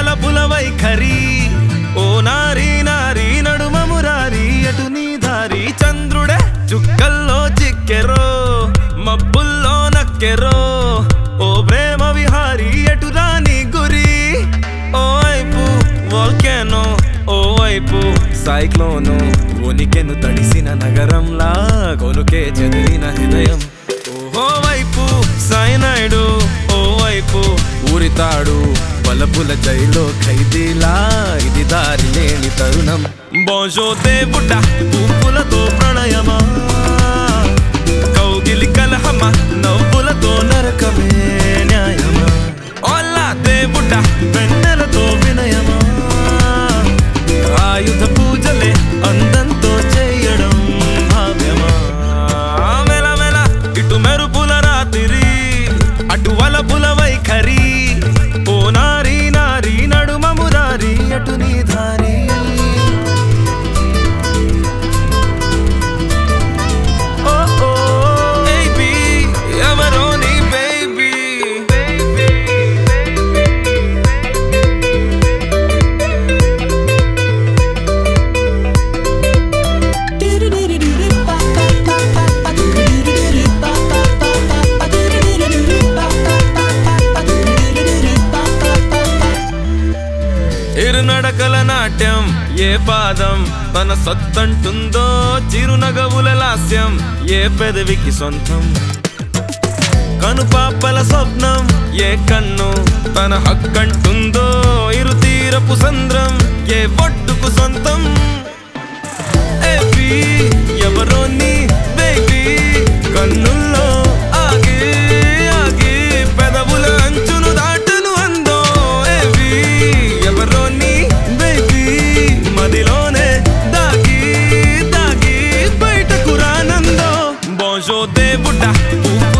వలపుల వైఖరి ఓ నారీ నారీ నడుమ మురారి అటు నీ దారి చంద్రుడే చుక్కల్లో చిక్కెరో మబ్బుల్లో నక్కెరో ఓ ప్రేమ విహారి ఎటు రాని గురి ఓ వైపు వోల్కెనో ఓ వైపు సైక్లోను ఉనికెను తడిసిన నగరంలా కొనుకే చెదిరిన హృదయం ఓ వైపు సైనైడు ఓ వైపు ఊరితాడు వలపుల జైలో ఖైదీలా ఇది దారి లేని తరుణం బోజో దేవుడ పువ్వులతో ప్రణయమా కౌగిలి కలహమా నవ్వులతో నరకమే న్యాయమా ఓలా దేవుడ వెన్నెలతో వినయమా ఆయుధ పూజలే అందంతో చేయడం భావ్యమా మెల మెల ఇటు మెరుపుల రాత్రి అటు వలపుల వైఖరి ఓ నారీ నారీ నడుమ మురారి అటు నీ దారి నడకల నాట్యం ఏ పాదం తన సత్తంటుందో చిరునగవుల లాస్యం ఏ పెదవికి సొంతం కనుపాపల స్వప్నం ఏ కన్ను తన హక్కంటుందో ఇరు తీరపు సంద్రం ఏ ఒడ్డుకు సొంతం ఎవరో నీ బేబీ కన్నుల్లో ఆగి ఆగి పెదవుల అంచును దాటును అందో ఎవరో నీ బేబీ మదిలోనే దాగి దాగి బయటకు రానందో బోజో దేవుడా